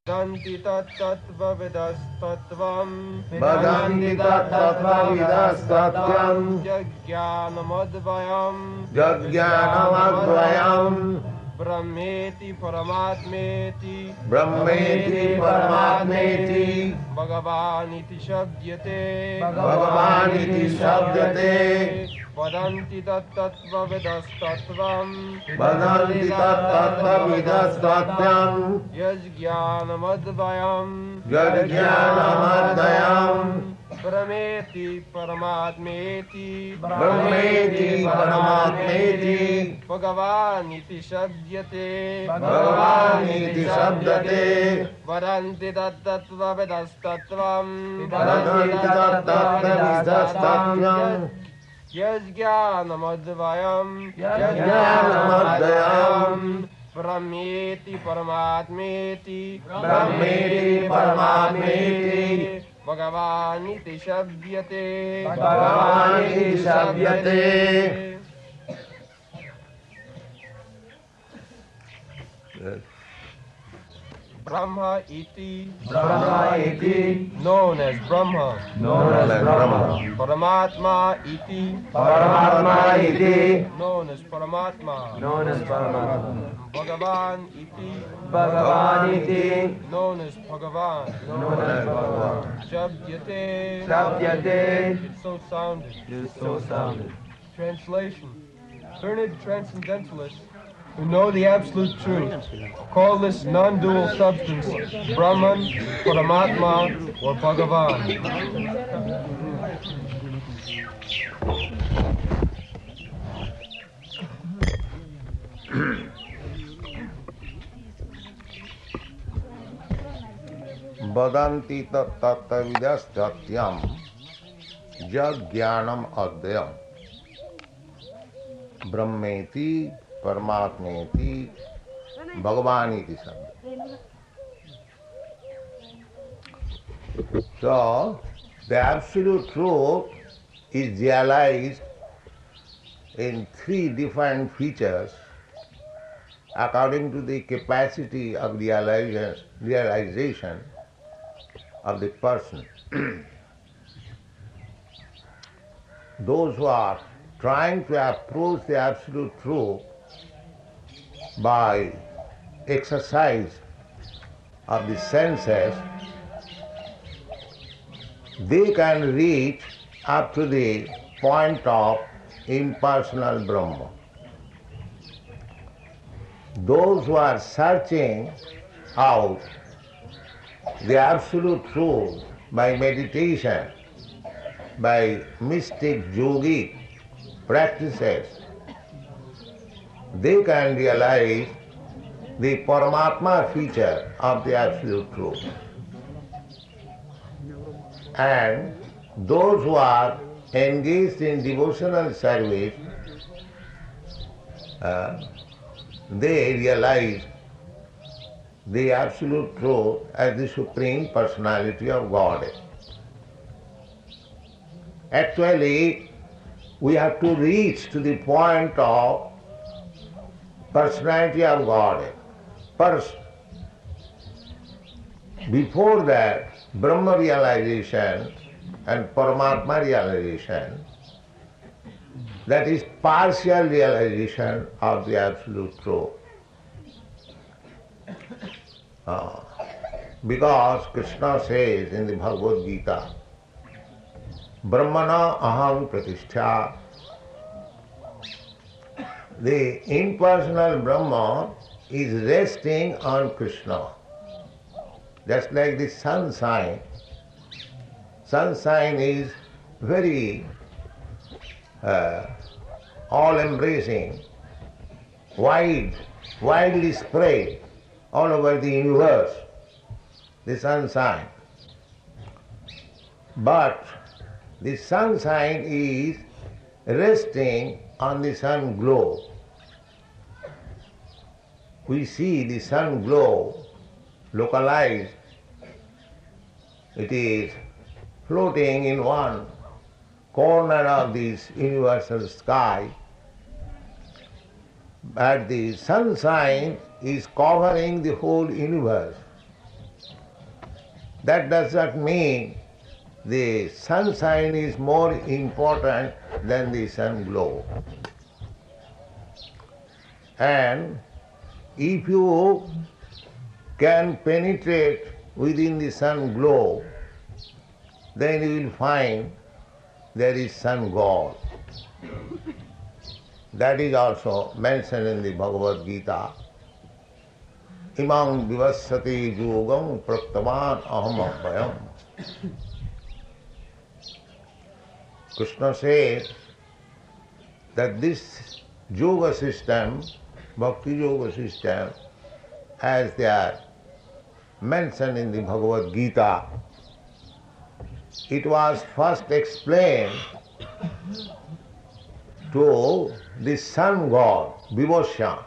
Danti tattvavidasthatvam Vadanti tattvavidastatvam Jnanamadvayam Jajnanamadvayam Brahmeti Paramatmeti Brahmeti Paramatmeti Bhagavaniti Shabdyate Bhagavaniti Shabdyate Vadanti tattvavidasthatvam Vadanti tattvavidastatvam Yajnanamadvayam Jajnanamadvayam Brahmeti Paramatmeti Brahmeti Paramatmeti Bhagavaniti Shabdyate Bhagavaniti Shabdyate Vadanti tattvavidastatvam Vadanti tattvavidastatvam Yajnanamadvayam Jajnanamadvayam Brahmeti Paramatmeti Brahmeti Paramatmeti Bhagavaniti Shabdyate Bhagavaniti Shabdyate. Brahma iti, Brahma iti, known as Brahma. known as Brahma. Paramatma iti, Paramatma iti, known as Paramatma. known as Paramatma. Bhagavan iti, Bhagavan iti, known as Bhagavan. known as Bhagavan. Shabdyate, Shabdyate, it's so sounded. is so sounded. Translation. Learned transcendentalists who know the absolute truth call this non-dual substance Brahman, Paramatma, or Bhagavan. Vadanti tattavidastatyam Jajnanam adhyam Brahmeti Paramatmeti Bhagavaniti Sabda. So, the absolute truth is realized in three different features according to the capacity of realization of the person. Those who are trying to approach the absolute truth by exercise of the senses, they can reach up to the point of impersonal Brahma. Those who are searching out the absolute truth by meditation, by mystic yogic practices, they can realize the Paramatma feature of the absolute truth. And those who are engaged in devotional service, they realize the absolute truth as the Supreme Personality of Godhead. Actually, we have to reach to the point of Personality of Godhead first. Before that, Brahma realization and Paramatma realization, that is partial realization of the absolute truth. Because Krishna says in the Bhagavad Gita, Brahmana aham pratishtha. The impersonal Brahma is resting on Krishna. Just like the sunshine. Sunshine is very all-embracing, widely spread all over the universe, the sunshine. But the sunshine is resting on the sun glow. We see the sun glow localized. It is floating in one corner of this universal sky, but the sunshine is covering the whole universe. That does not mean the sunshine is more important than the sun glow. And if you can penetrate within the sun glow, then you will find there is sun God. That is also mentioned in the Bhagavad Gita. Imam vivassati yogam praktavan aham abhayam. Krishna says that this yoga system, bhakti yoga system, as they are mentioned in the Bhagavad Gita, it was first explained to the sun god, Vivasya.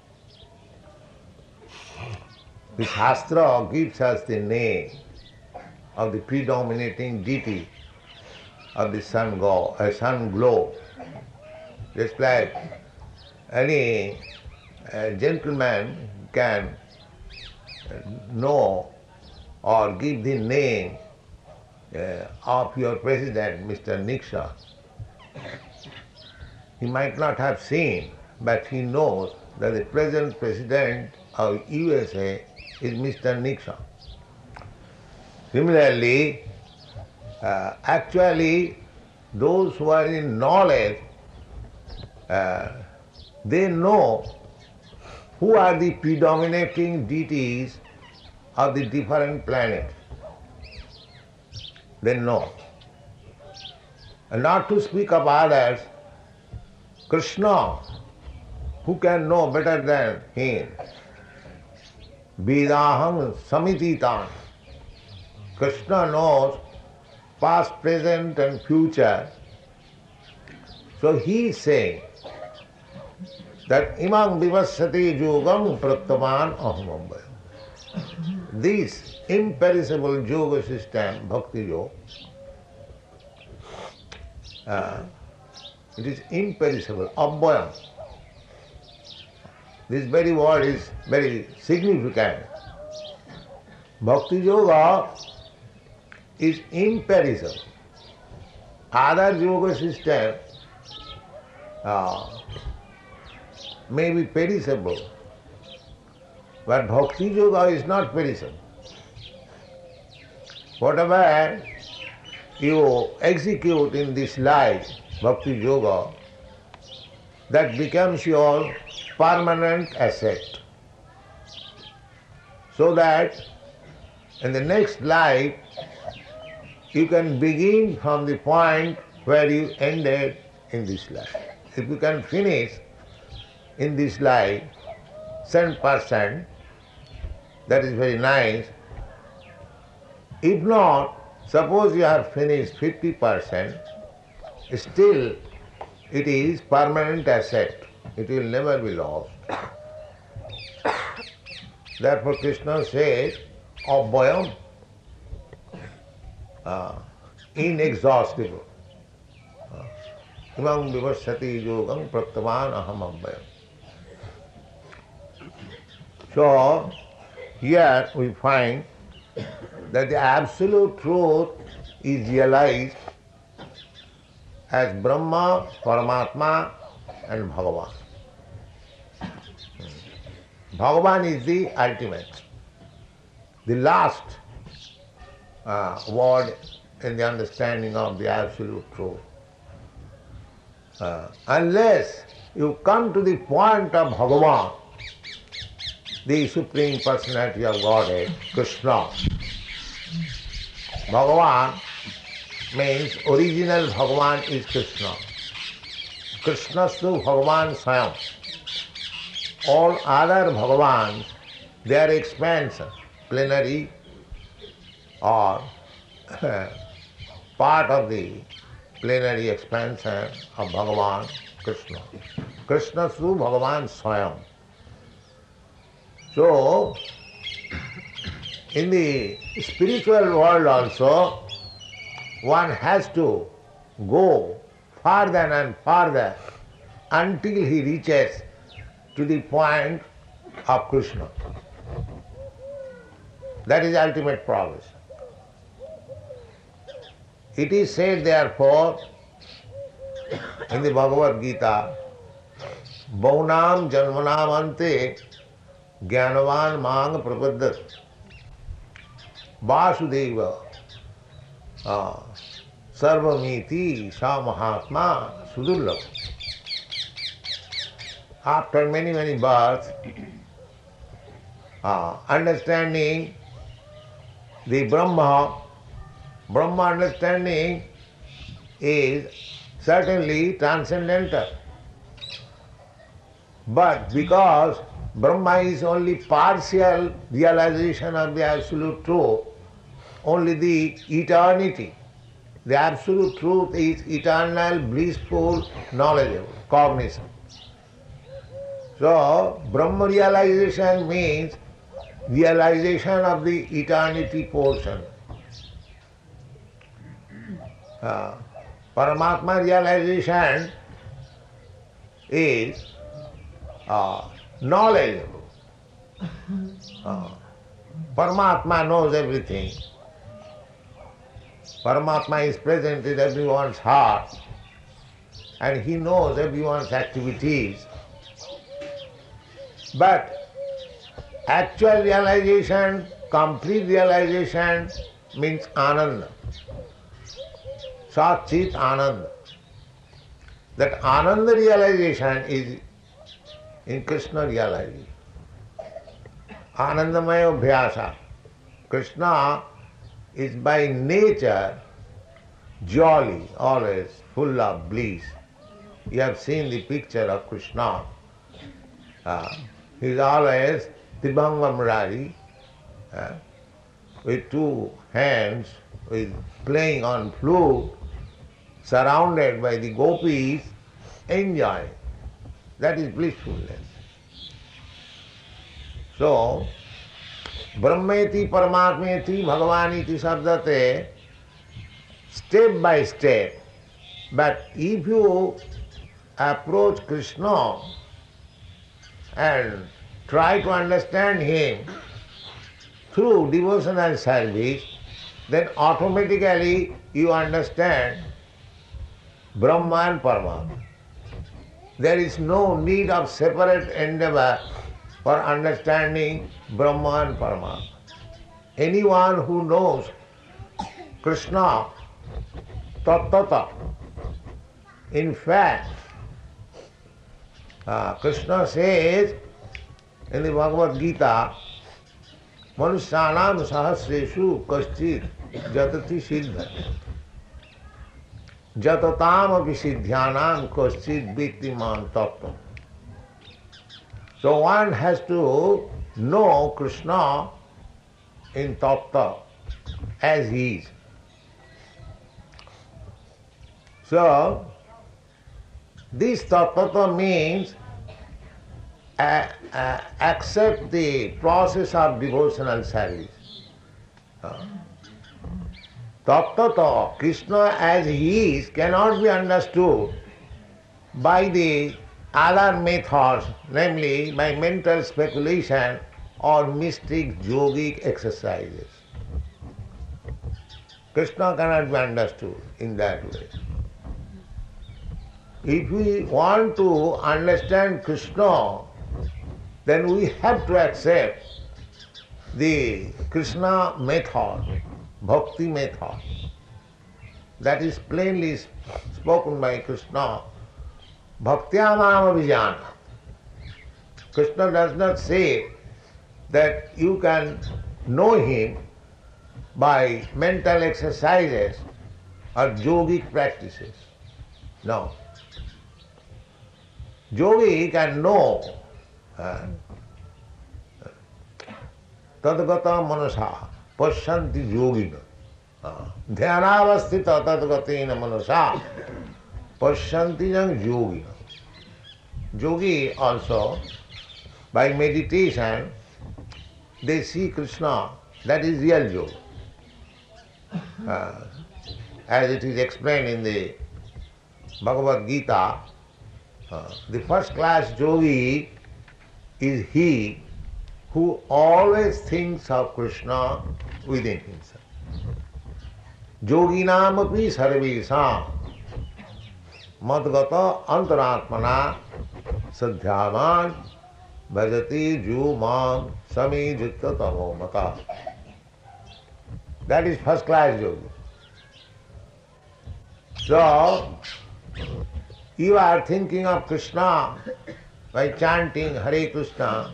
The Shastra gives us the name of the predominating deity of the sun god, sun glow. Just like any gentleman can know or give the name of your president, Mr. Nixon. He might not have seen, but he knows that the present president of USA is Mr. Nixon. Similarly, actually, those who are in knowledge, they know who are the predominating deities of the different planets. They know. And not to speak of others, Krishna, who can know better than him? Vedaham samititan. Krishna knows past, present and future. So he is saying that imam vivassati yogam praktavan aham abhayam. This imperishable yoga system, bhakti yoga, it is imperishable, abhayam. This very word is very significant. Bhakti yoga is imperishable. Other yoga system may be perishable, but bhakti yoga is not perishable. Whatever you execute in this life, bhakti yoga, that becomes your permanent asset. So that in the next life you can begin from the point where you ended in this life. If you can finish in this life 7%, that is very nice. If not, suppose you have finished 50%, still it is permanent asset. It will never be lost. Therefore Krishna says, abhayam, inexhaustible. Imam vivassati yogam praktavan aham abhayam. So, here we find that the absolute truth is realized as Brahma, Paramatma and Bhagavan. Bhagavan is the ultimate, the last word in the understanding of the absolute truth. Unless you come to the point of Bhagavan, the Supreme Personality of Godhead, Krishna. Bhagavan means original Bhagavan is Krishna. Krishnastu Bhagavan Swayam. All other Bhagavans, they are expansion, plenary or part of the plenary expansion of Bhagavan Krishna. Krishnastu Bhagavan Swayam. So, in the spiritual world also, one has to go farther and farther until he reaches to the point of Krishna. That is ultimate progress. It is said therefore in the Bhagavad Gita, Baunam Janmanam Ante Jnanavan Mang Prapadat Vasudeva Sarvamiti Sa Mahatma Sudurlabha. After many, many births, understanding the Brahma understanding is certainly transcendental. But because Brahma is only partial realization of the absolute truth, only the eternity, the absolute truth is eternal, blissful, knowledgeable, cognition. So, Brahma realization means realization of the eternity portion. Paramatma realization is knowledgeable. Paramatma knows everything. Paramatma is present in everyone's heart and he knows everyone's activities. But actual realization, complete realization means Ananda. Sat Chit Ananda. That Ananda realization is in Krishna realization. Anandamaya Abhyasa. Krishna is by nature jolly, always full of bliss. You have seen the picture of Krishna. He is always Tibanga Murari, with two hands, with playing on flute, surrounded by the gopis, enjoying. That is blissfulness. So, Brahmeti Paramatmeti Bhagavaniti Sabdate, step by step. But if you approach Krishna and try to understand him through devotional service, then automatically you understand Brahma and Paramatma. There is no need of separate endeavor for understanding Brahma and Paramatma. Anyone who knows Krishna tattata, in fact, Krishna says in the Bhagavad Gita, Manusyanam sahasreshu kaschit jatati siddha jatatam api siddhyanam kaschit vittiman tattva. So one has to know Krishna in tattva as he is. So this tattva means accept the process of devotional service. Tattva, Krishna as he is, cannot be understood by the other methods, namely by mental speculation or mystic yogic exercises. Krishna cannot be understood in that way. If we want to understand Krishna, then we have to accept the Krishna method, bhakti method. That is plainly spoken by Krishna. Bhaktyamam avijana. Krishna does not say that you can know him by mental exercises or yogic practices. No. Yogi can know tadgata manasa pasyanti yogina dhyanavasthita tadgatena manasa pasyanti jang yogina. Yogi also, by meditation, they see Krishna. That is real yoga. As it is explained in the Bhagavad Gita, the first class yogi is he who always thinks of Krishna within himself. Yoginamapi sarvesam madgata antaratmana sadhyaman bhajati jumam samijutta tamo mata. That is first class yogi. So, you are thinking of Krishna by chanting Hare Krishna,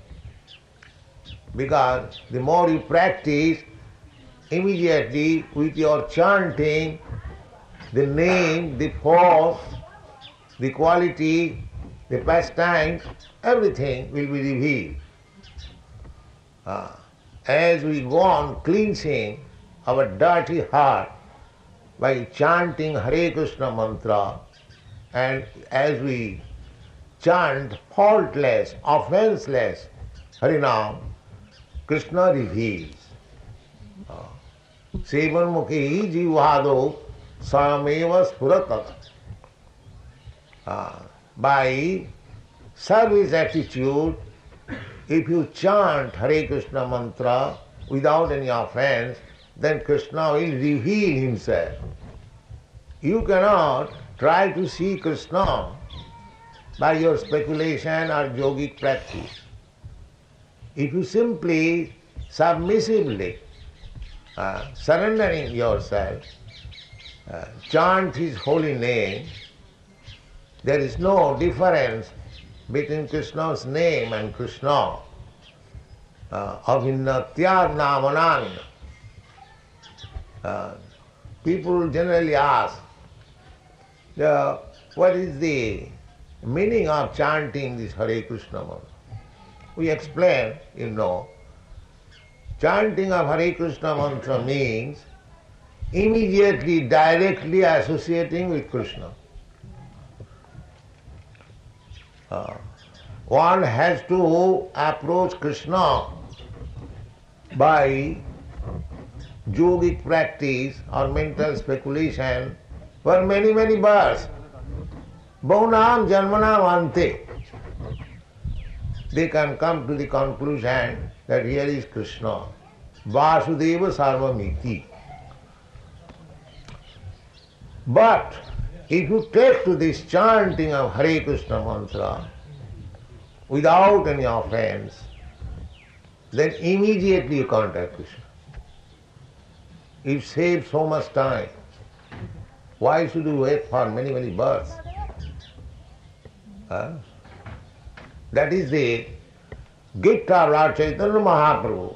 because the more you practice, immediately with your chanting, the name, the force, the quality, the pastime, everything will be revealed. As we go on cleansing our dirty heart by chanting Hare Krishna mantra, and as we chant faultless, offenseless Harinam, Krishna reveals. Sevan mukhi jivado sameva spuratat. By service attitude, if you chant Hare Krishna mantra without any offense, then Krishna will reveal himself. You cannot try to see Krishna by your speculation or yogic practice. If you simply, submissively, surrendering yourself, chant His holy name, there is no difference between Krishna's name and Krishna. Avinnatyar namanan. People generally ask, what is the meaning of chanting this Hare Krishna mantra? We explain, chanting of Hare Krishna mantra means immediately, directly associating with Krishna. One has to approach Krishna by yogic practice or mental speculation for many, many births. Bahunam janmanam ante. They can come to the conclusion that here is Krishna. Vasudeva sarvamiti. But if you take to this chanting of Hare Krishna mantra without any offense, then immediately you contact Krishna. It saves so much time. Why should you wait for many, many births? That is the gift of Lord Chaitanya Mahaprabhu.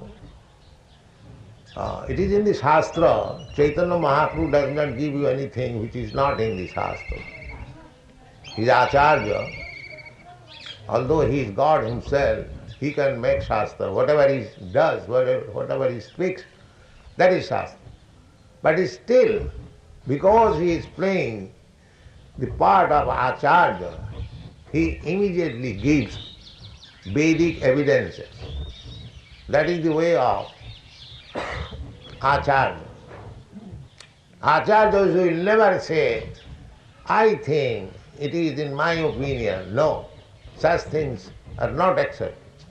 It is in the Shastra. Chaitanya Mahaprabhu does not give you anything which is not in the Shastra. He is Acharya. Although he is God himself, he can make Shastra. Whatever he does, whatever he speaks, that is Shastra. But still, because he is playing the part of Acharya, he immediately gives Vedic evidences. That is the way of Acharya. Acharyas will never say, I think, it is in my opinion. No, such things are not accepted.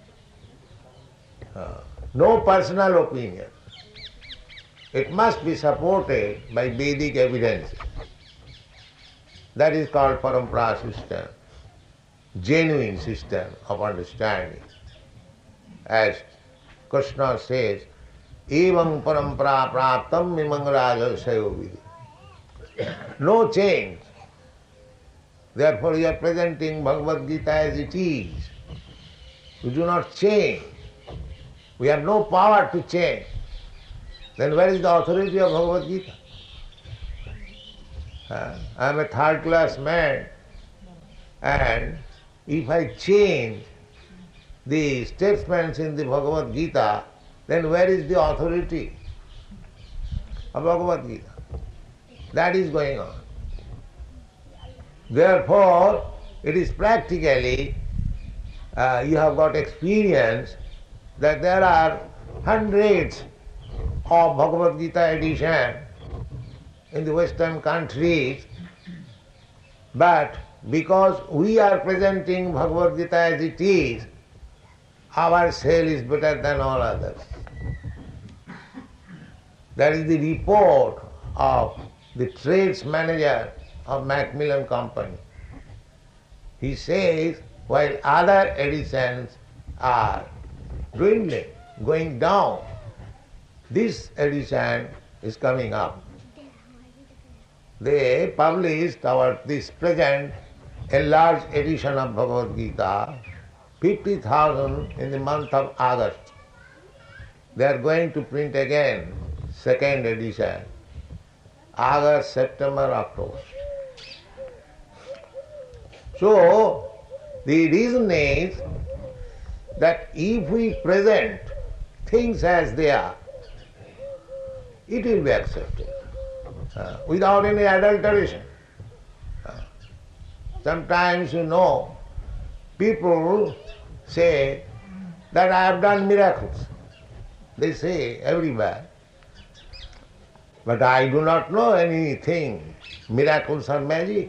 No personal opinion. It must be supported by Vedic evidence. That is called parampara system, genuine system of understanding. As Krishna says, evam parampara praptam mimang raja sayo vidi. No change. Therefore you are presenting Bhagavad Gita as it is. You do not change. We have no power to change. Then where is the authority of Bhagavad Gita? I am a third class man, and if I change the statements in the Bhagavad Gita, then where is the authority of Bhagavad Gita? That is going on. Therefore, it is practically, you have got experience that there are hundreds of Bhagavad Gita editions in the Western countries, but because we are presenting Bhagavad Gita as it is, our sale is better than all others. That is the report of the trades manager of Macmillan Company. He says, while other editions are dwindling, going down, this edition is coming up. They published this present enlarged edition of Bhagavad Gita, 50,000 in the month of August. They are going to print again, second edition, August, September, October. So, the reason is that if we present things as they are, it will be accepted without any adulteration. Sometimes, people say that I have done miracles. They say everywhere. But I do not know anything, miracles or magic.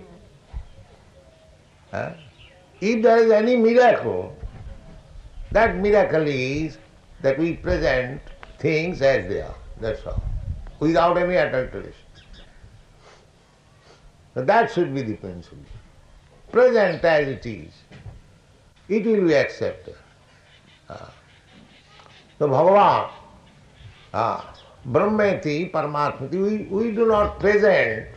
If there is any miracle, that miracle is that we present things as they are, that's all, without any adulteration. So that should be the principle. Present as it is, it will be accepted. So Bhagavan, Brahmeti, Paramatmati, we do not present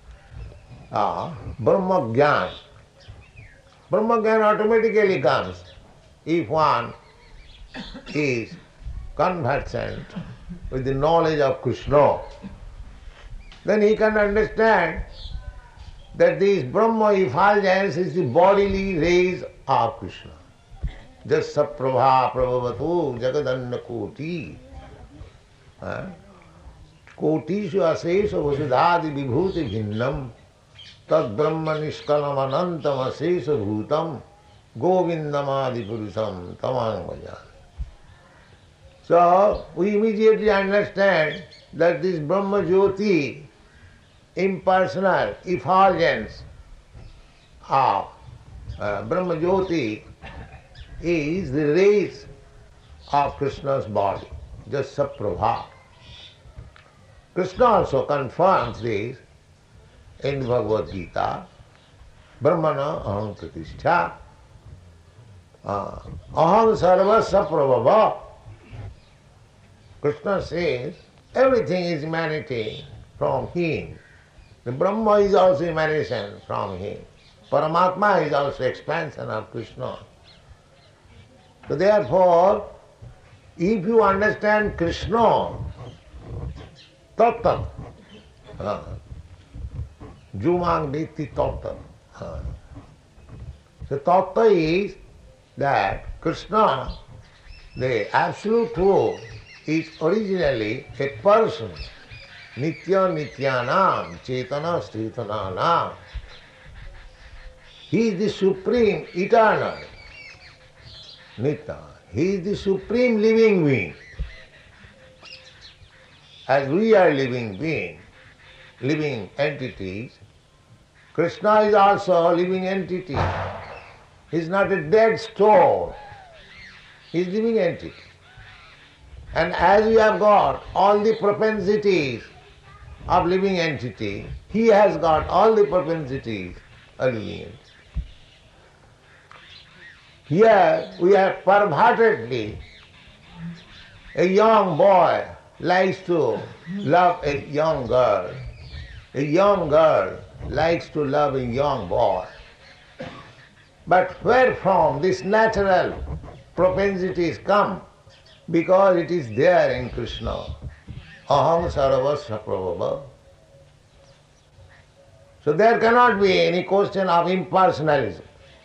Brahma Jnana. Brahma Jnana automatically comes if one is conversant with the knowledge of Krishna. Then he can understand that this Brahma effulgence is the bodily rays of Krishna. Jassa prabha prabhavatu jagadanna koti. Kotishu asesha vasudhadi vibhuti bhinnam tad brahma nishkalam anantam asesha bhutam govindamadi purusham tamang vajan. So we immediately understand that this Brahma Jyoti, impersonal effulgence of Brahma Jyoti, is the rays of Krishna's body, Jassa Prabha. Krishna also confirms this in Bhagavad Gita, Brahmana aham pratishtha, aham sarvasya prabhava. Krishna says everything is emanating from him. The Brahma is also emanation from him. Paramatma is also expansion of Krishna. So therefore, if you understand Krishna, tattva, jumang ditti tattva. So tattva is that Krishna, the absolute truth, is originally a person. Nitya nityanam, chetana stetananam. He is the supreme, eternal. Nitya. He is the supreme living being. As we are living beings, living entities, Krishna is also a living entity. He is not a dead stone. He is a living entity. And as we have got all the propensities of living entity, he has got all the propensities of living entity. Here we have pervertedly, a young boy likes to love a young girl. A young girl likes to love a young boy. But where from these natural propensities come? Because it is there in Krishna. Aham sarvasya prabhava. So there cannot be any question of impersonalism.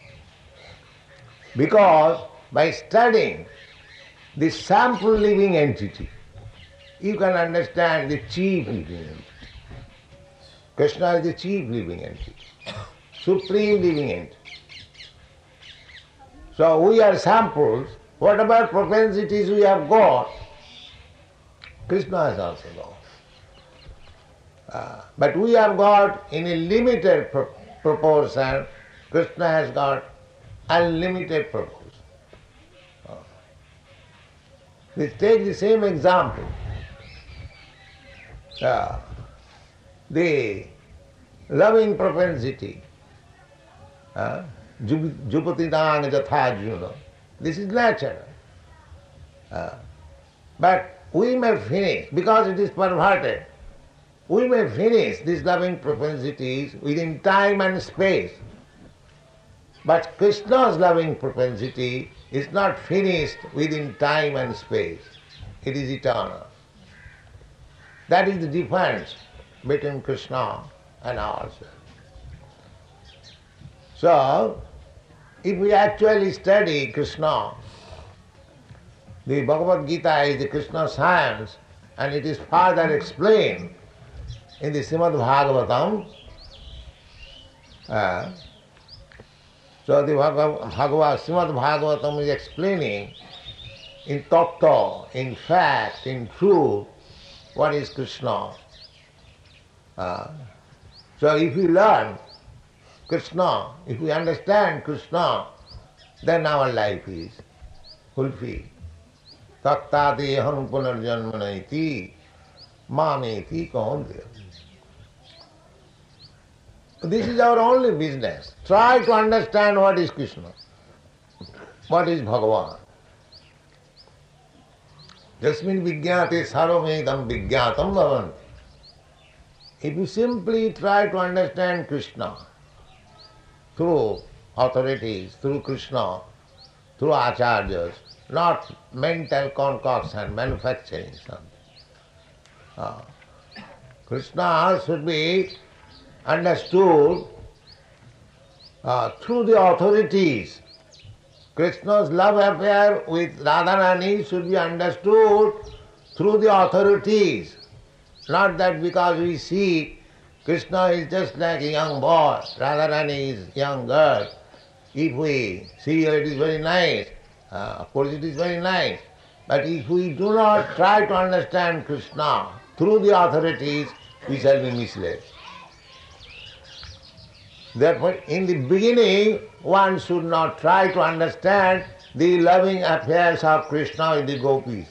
Because by studying the sample living entity, you can understand the chief living entity. Krishna is the chief living entity, supreme living entity. So we are samples. Whatever propensities we have got, Krishna has also got. But we have got in a limited proportion, Krishna has got unlimited proportion. Let's take the same example. the loving propensity, Jupatidang Jathajuna, this is natural. But we may finish, because it is perverted, we may finish these loving propensities within time and space. But Krishna's loving propensity is not finished within time and space. It is eternal. That is the difference between Krishna and ourselves. So, if we actually study Krishna, the Bhagavad Gita is the Krishna science, and it is further explained in the Srimad Bhagavatam. So the Srimad Bhagavatam is explaining in tattva, in fact, in truth, what is Krishna. So if we learn Krishna, if we understand Krishna, then our life is fulfilled. Tattateham punarjanmanaiti mameti kaunteya. This is our only business. Try to understand what is Krishna, what is Bhagavan. Jasmin vijñāte sarvamedam vijñātam bhavanti. If you simply try to understand Krishna through authorities, through Krishna, through acharyas, not mental concoction, manufacturing something. Krishna should be understood through the authorities. Krishna's love affair with Radharani should be understood through the authorities. Not that because we see Krishna is just like a young boy, Radharani is young girl. If we see her, it is very nice. Of course it is very nice. But if we do not try to understand Krishna through the authorities, we shall be misled. Therefore, in the beginning, one should not try to understand the loving affairs of Krishna with the gopis.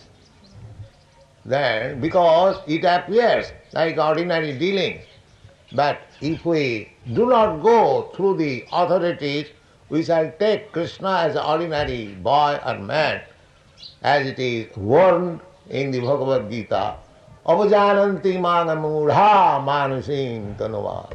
Then, because it appears like ordinary dealings. But if we do not go through the authorities, we shall take Krishna as an ordinary boy or man, as it is warned in the Bhagavad Gita, avajananti mana mudha manusim tanuvas.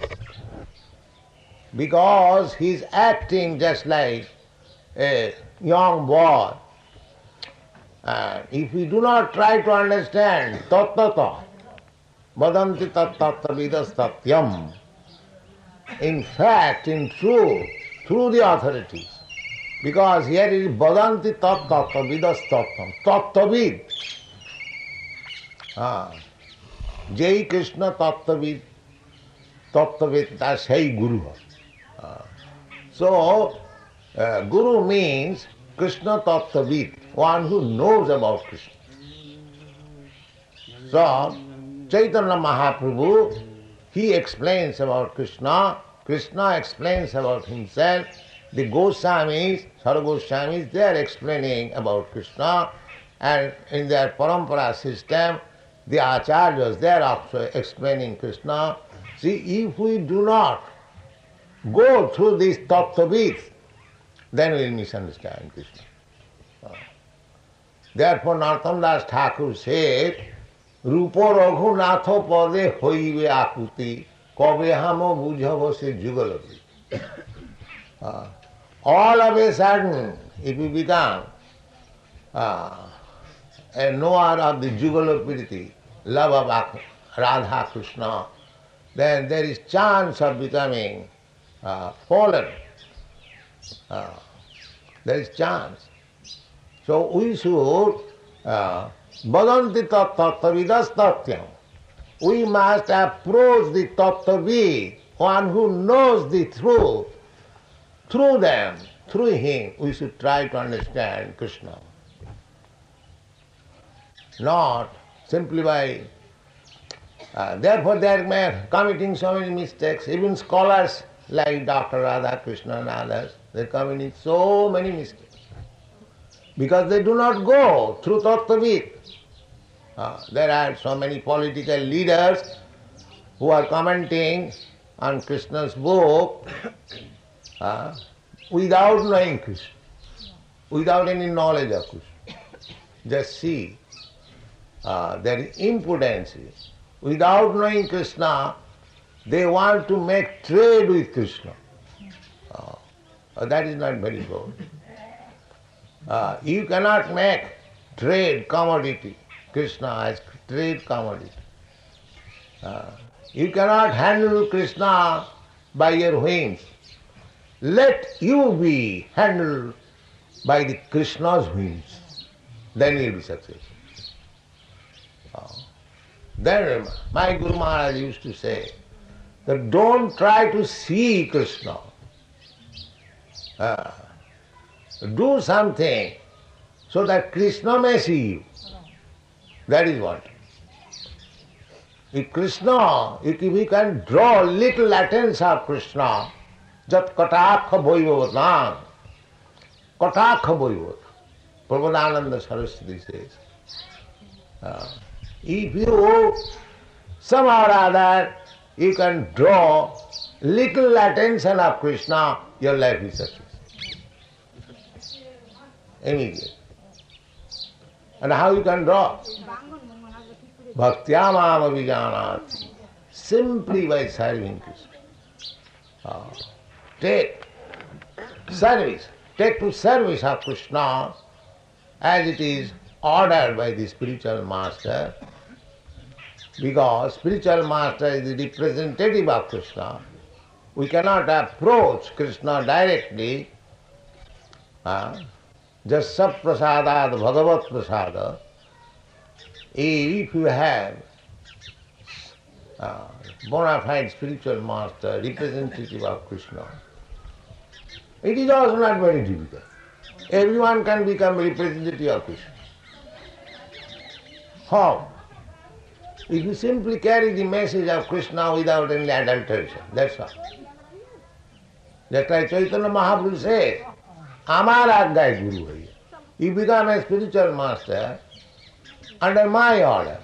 Because he is acting just like a young boy. And if we do not try to understand tattata, vadanti tattata vidas tatyam, in fact, in truth, through the authorities, because here it is vadanti tattata vidas tatyam, tattavid. Jai Krishna tattavid, tattavid, that's hey Guru. So, Guru means Krishna Tattvavid, one who knows about Krishna. So, Chaitanya Mahaprabhu, he explains about Krishna, Krishna explains about himself, the Goswamis, Sarvagoswamis, they are explaining about Krishna, and in their parampara system, the acharyas, they are also explaining Krishna. See, if we do not go through these tattvavids, then we will misunderstand Krishna. Therefore, Narottam Das Thakur said, Rupa Raghunatha pade hoibe akuti, kabe hamo bujhavo se jugalapi. All of a sudden, if you become a knower of the jugalapiriti, love of Radha Krishna, then there is chance of becoming fallen. There is chance. So we should vadanti tattvavidas tatyam. We must approach the tattvavid, one who knows the truth. Through them, through him, we should try to understand Krishna. Not simply by... therefore they are committing so many mistakes. Even scholars like Dr. Radha Krishna and others, they are committing so many mistakes. Because they do not go through tattvavid. There are so many political leaders who are commenting on Krishna's book without knowing Krishna, without any knowledge of Krishna. Just see their impotence. Without knowing Krishna, they want to make trade with Krishna. That is not very good. You cannot make trade commodity, Krishna as trade commodity. You cannot handle Krishna by your whims. Let you be handled by the Krishna's whims. Then you will be successful. Then my Guru Maharaj used to say that don't try to see Krishna. Do something so that Krishna may see you. That is what. If Krishna, if we can draw little attention of Krishna, jat katakha bhoivavatam, katakha bhoivavatam, Prabodhananda Saraswati says. If you somehow or other you can draw little attention of Krishna, your life is success. Immediately. And how you can draw? Bhaktya mam avijanati. Simply by serving Krishna. Take service. Take to service of Krishna as it is ordered by the spiritual master, because spiritual master is the representative of Krishna. We cannot approach Krishna directly. Just sat prasadat bhagavat prasada. If you have bona fide spiritual master, representative of Krishna, it is also not very difficult. Everyone can become representative of Krishna. How? If you simply carry the message of Krishna without any adulteration, that's all. Just like Chaitanya Mahaprabhu says, Amar Aggai Guru hai. You become a spiritual master under my order.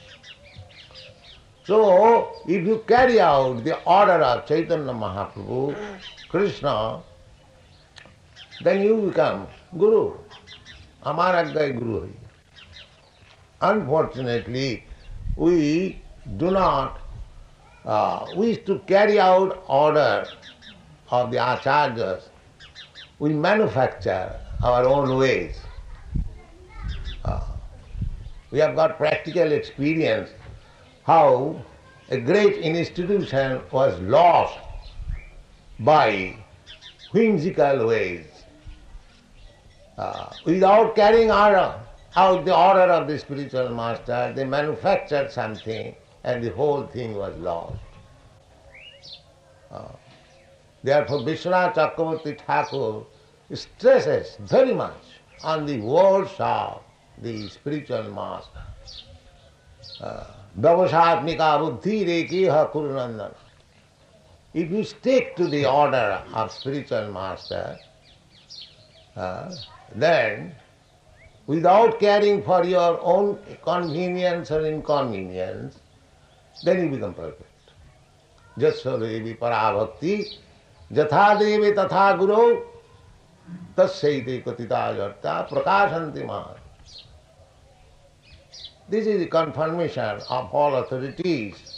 So, if you carry out the order of Chaitanya Mahaprabhu, Krishna, then you become Guru. Amar Aggai Guru hai. Unfortunately, we do not wish to carry out order of the acharyas. We manufacture our own ways. We have got practical experience how a great institution was lost by whimsical ways. Without carrying out the order of the spiritual master, they manufactured something and the whole thing was lost. Therefore, Vishwanath Chakravarti Thakur stresses very much on the words of the spiritual master. Vyavasatmika buddhi rekiha kurunandana. If you stick to the order of spiritual master, then without caring for your own convenience or inconvenience, then you become perfect. Jasvadevi parabhakti jatha devi tatha guru tasyaite katita jarta prakashanti maha. This is the confirmation of all authorities.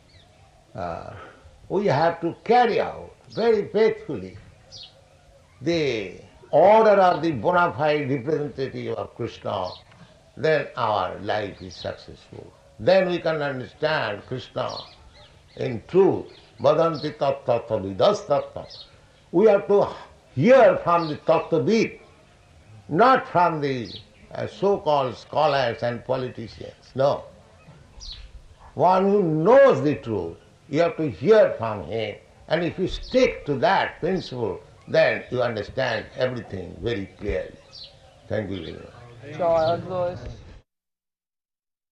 We have to carry out very faithfully the order of the bona fide representative of Krishna, then our life is successful. Then we can understand Krishna in truth. Vadanti tattva vidas tattva. We have to hear from the tattvavid, not from the so-called scholars and politicians. No. One who knows the truth, you have to hear from him. And if you stick to that principle, then you understand everything very clearly. Thank you very much.